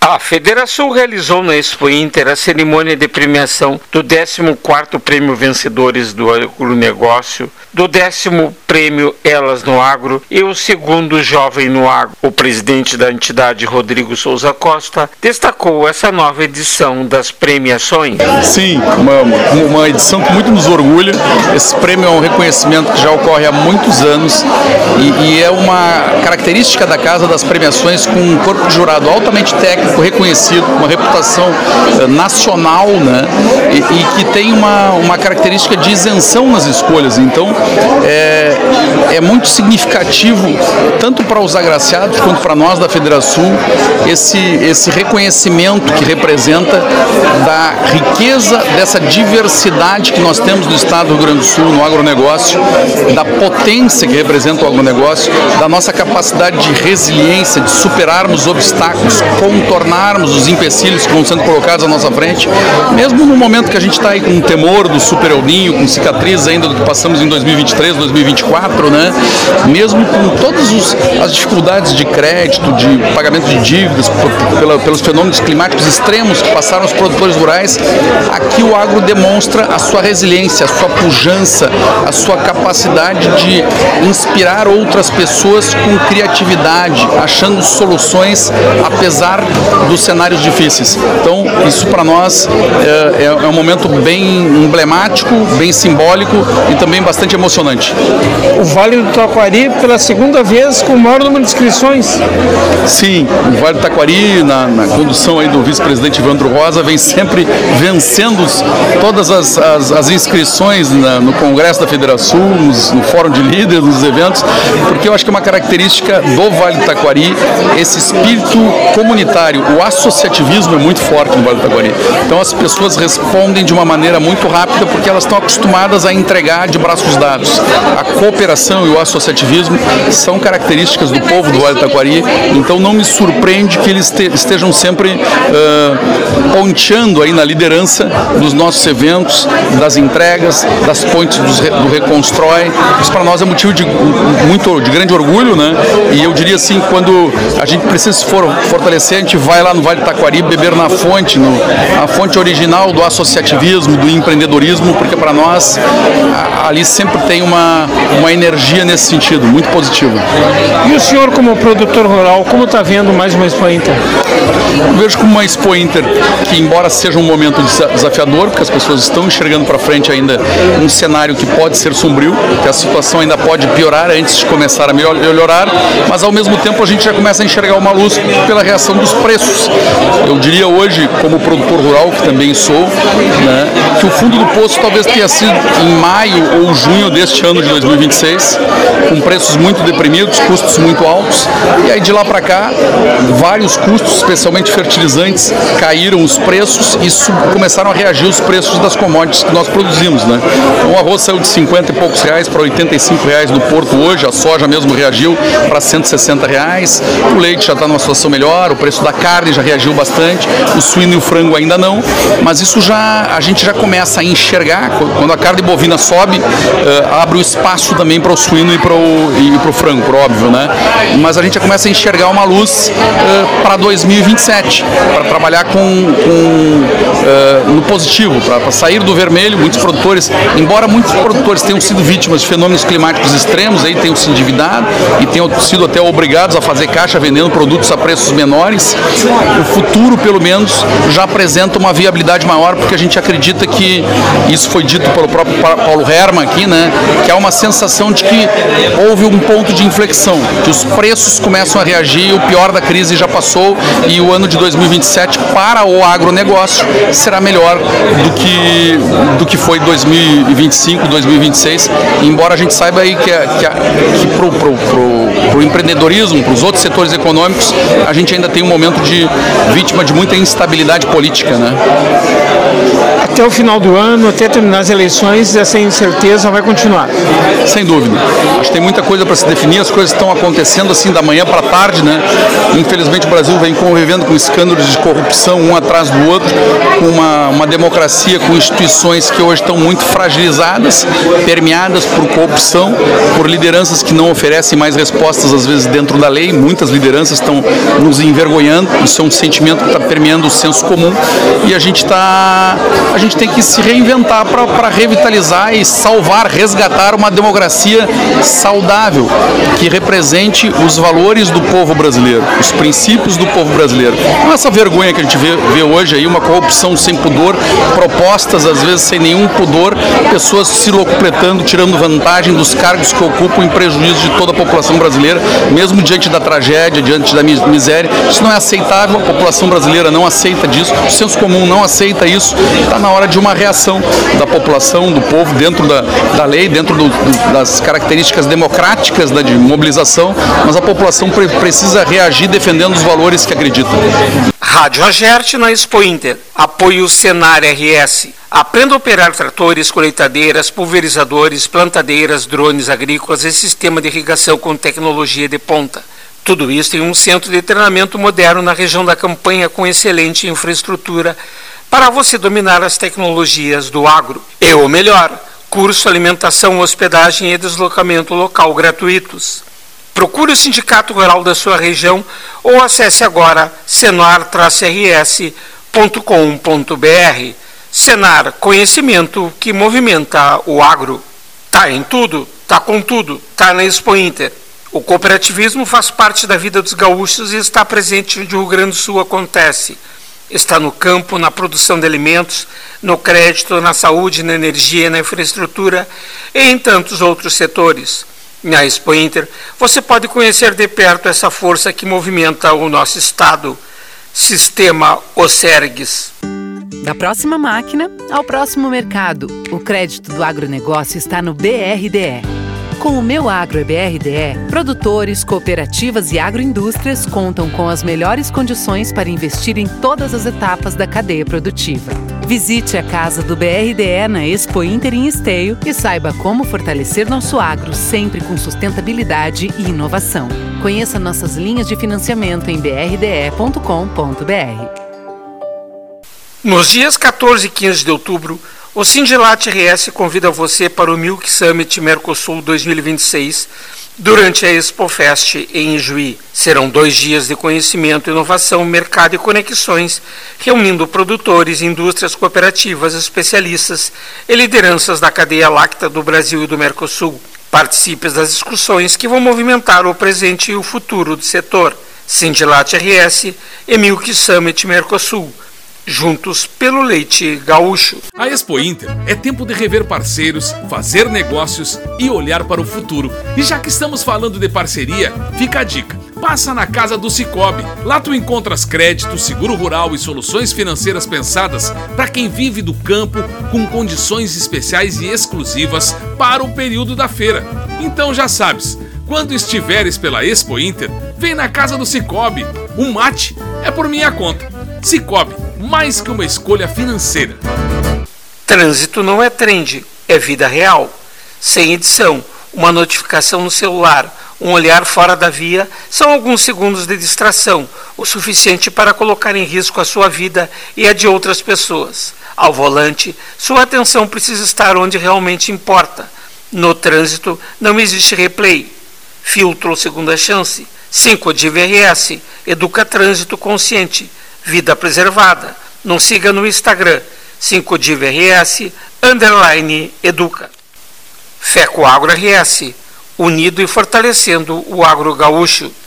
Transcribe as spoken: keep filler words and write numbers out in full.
A Federação realizou na Expo Inter a cerimônia de premiação do décimo quarto Prêmio Vencedores do Agronegócio, do décimo Prêmio Elas no Agro e o segundo Jovem no Agro. O presidente da entidade, Rodrigo Souza Costa, destacou essa nova edição das premiações. Sim, uma, uma edição que muito nos orgulha. Esse prêmio é um reconhecimento que já ocorre há muitos anos e, e é uma característica da Casa das Premiações, com um corpo de jurado altamente técnico, reconhecido, uma reputação uh, nacional, né? E, e que tem uma, uma característica de isenção nas escolhas. Então, é, é muito significativo, tanto para os agraciados quanto para nós da Federação, esse, esse reconhecimento que representa da riqueza, dessa diversidade que nós temos no estado do Rio Grande do Sul, no agronegócio, da potência que representa o agronegócio, da nossa capacidade de resiliência, de superarmos obstáculos, contornarmos os empecilhos que vão sendo colocados à nossa frente, mesmo no momento que a gente está aí com um temor do super El Ninho, com cicatrizes ainda do que passamos em dois mil e vinte e três, dois mil e vinte e quatro, né? Mesmo com todas os, as dificuldades de crédito, de pagamento de dívidas, por, pela, pelos fenômenos climáticos extremos que passaram os produtores rurais, aqui o agro demonstra a sua resiliência, a sua pujança, a sua capacidade de inspirar outras pessoas com criatividade, achando soluções apesar dos cenários difíceis. Então, isso para nós é, é um momento bem emblemático, bem simbólico e também bastante emocionante. O Vale do Taquari, pela segunda vez, com o maior número de inscrições. Sim, o Vale do Taquari, na, na condução aí do vice-presidente Evandro Rosa, vem sempre vencendo todas as, as, as inscrições na, no Congresso da Federação, nos, no Fórum de Líderes, nos eventos, porque eu acho que é uma característica do Vale do Taquari, esse espírito comunitário. O associativismo é muito forte no Vale do Taquari. Então as pessoas respondem de uma maneira muito rápida porque elas estão acostumadas a entregar de braços dados. A cooperação e o associativismo são características do povo do Vale do Taquari, então não me surpreende que eles estejam sempre uh, ponteando aí na liderança dos nossos eventos, das entregas, das pontes do Reconstrói. Isso para nós é motivo de, muito, de grande orgulho, né? E eu diria assim, quando a gente precisa se for, fortalecer, a gente vai lá no Vale do Taquari beber na fonte, no, a fonte original do associativismo, do empreendedorismo, porque para nós a, ali sempre tem uma, uma energia nesse sentido, muito positiva. E o senhor, como produtor rural, como está vendo mais uma Expo Inter? Eu vejo como uma Expo Inter que, embora seja um momento desafiador, porque as pessoas estão enxergando para frente ainda um cenário que pode ser sombrio, que a situação ainda pode piorar antes de começar a melhorar, mas ao mesmo tempo a gente já começa a enxergar uma luz pela reação dos preços. Eu diria hoje, como produtor rural, que também sou, né, que o fundo do poço talvez tenha sido em maio ou junho deste ano de dois mil e vinte e seis, com preços muito deprimidos, custos muito altos, e aí de lá para cá, vários custos, especialmente fertilizantes, caíram os preços e começaram a reagir os preços das commodities que nós produzimos, né? Então, o arroz saiu de cinquenta e poucos reais para oitenta e cinco reais no Porto hoje, a soja mesmo reagiu para cento e sessenta reais, o leite já está numa situação melhor, o preço da carne já reagiu bastante, o suíno e o frango ainda não, mas isso já, a gente já começa a enxergar, quando a carne bovina sobe, uh, abre o espaço também para o suíno e para o, e para o frango, por óbvio, né? Mas a gente já começa a enxergar uma luz uh, para dois mil e vinte e sete, para trabalhar com, com uh, no positivo, para sair do vermelho. Muitos produtores, embora muitos produtores tenham sido vítimas de fenômenos climáticos extremos, aí tenham se endividado e tenham sido até obrigados a fazer caixa vendendo produtos a preços menores, o futuro, pelo menos, já apresenta uma viabilidade maior, porque a gente acredita que, isso foi dito pelo próprio Paulo Hermann aqui, né, que há uma sensação de que houve um ponto de inflexão, que os preços começam a reagir, o pior da crise já passou e o ano de dois mil e vinte e sete para o agronegócio será melhor do que, do que foi dois mil e vinte e cinco, dois mil e vinte e seis, embora a gente saiba aí que, que, que para o pro, pro, pro empreendedorismo, para os outros setores econômicos, a gente ainda tem um momento de vítima de muita instabilidade política, né? Até o final do ano, até terminar as eleições, essa incerteza vai continuar. Sem dúvida. Acho que tem muita coisa para se definir, as coisas estão acontecendo assim da manhã para tarde, né? Infelizmente o Brasil vem convivendo com escândalos de corrupção um atrás do outro, com uma, uma democracia com instituições que hoje estão muito fragilizadas, permeadas por corrupção, por lideranças que não oferecem mais respostas às vezes dentro da lei. Muitas lideranças estão nos envergonhando, isso é um sentimento está permeando o senso comum e a gente tá, a gente tem que se reinventar para revitalizar e salvar, resgatar uma democracia saudável que represente os valores do povo brasileiro, os princípios do povo brasileiro. Não essa vergonha que a gente vê, vê hoje aí, uma corrupção sem pudor, propostas às vezes sem nenhum pudor, pessoas se locupletando, tirando vantagem dos cargos que ocupam em prejuízo de toda a população brasileira, mesmo diante da tragédia, diante da miséria. Isso não é aceitável, a população brasileira não aceita disso, o senso comum não aceita isso. Está na hora de uma reação da população, do povo, dentro da, da lei, dentro do, do, das características democráticas da de mobilização, mas a população pre- precisa reagir defendendo os valores que acredita. Rádio Agerte na Expo Inter. Apoio Senar R S. Aprenda a operar tratores, colheitadeiras, pulverizadores, plantadeiras, drones agrícolas e sistema de irrigação com tecnologia de ponta. Tudo isso em um centro de treinamento moderno na região da Campanha com excelente infraestrutura para você dominar as tecnologias do agro. E o melhor, curso, alimentação, hospedagem e deslocamento local gratuitos. Procure o Sindicato Rural da sua região ou acesse agora senar R S ponto com ponto b r. Senar, conhecimento que movimenta o agro. Tá em tudo, tá com tudo, tá na Expo Inter. O cooperativismo faz parte da vida dos gaúchos e está presente onde o Rio Grande do Sul acontece. Está no campo, na produção de alimentos, no crédito, na saúde, na energia, na infraestrutura e em tantos outros setores. Na Expo Inter, você pode conhecer de perto essa força que movimenta o nosso Estado. Sistema Osergues. Da próxima máquina ao próximo mercado, o crédito do agronegócio está no B R D E. Com o Meu Agro é B R D E, produtores, cooperativas e agroindústrias contam com as melhores condições para investir em todas as etapas da cadeia produtiva. Visite a casa do B R D E na Expo Inter em Esteio e saiba como fortalecer nosso agro sempre com sustentabilidade e inovação. Conheça nossas linhas de financiamento em b r d e ponto com ponto b r. Nos dias quatorze e quinze de outubro, o Sindilat R S convida você para o Milk Summit Mercosul dois mil e vinte e seis durante a ExpoFest em Juí. Serão dois dias de conhecimento, inovação, mercado e conexões, reunindo produtores, indústrias cooperativas, especialistas e lideranças da cadeia láctea do Brasil e do Mercosul. Participe das discussões que vão movimentar o presente e o futuro do setor. Sindilat R S e Milk Summit Mercosul. Juntos pelo leite gaúcho. A Expo Inter é tempo de rever parceiros, fazer negócios e olhar para o futuro. E já que estamos falando de parceria, fica a dica. Passa na casa do Cicobi. Lá tu encontras crédito, seguro rural e soluções financeiras pensadas para quem vive do campo com condições especiais e exclusivas para o período da feira. Então já sabes, quando estiveres pela Expo Inter, vem na casa do Cicobi. Um mate é por minha conta. Cicobi, mais que uma escolha financeira. Trânsito não é trend, é vida real. Sem edição, uma notificação no celular, um olhar fora da via são alguns segundos de distração, o suficiente para colocar em risco a sua vida e a de outras pessoas. Ao volante, sua atenção precisa estar onde realmente importa. No trânsito, não existe replay. Filtro ou segunda chance. cinco D V R S, Educa Trânsito Consciente. Vida preservada. Nos siga no Instagram, cinco D V R S, underline, educa. Feco Agro R S, unido e fortalecendo o agro gaúcho.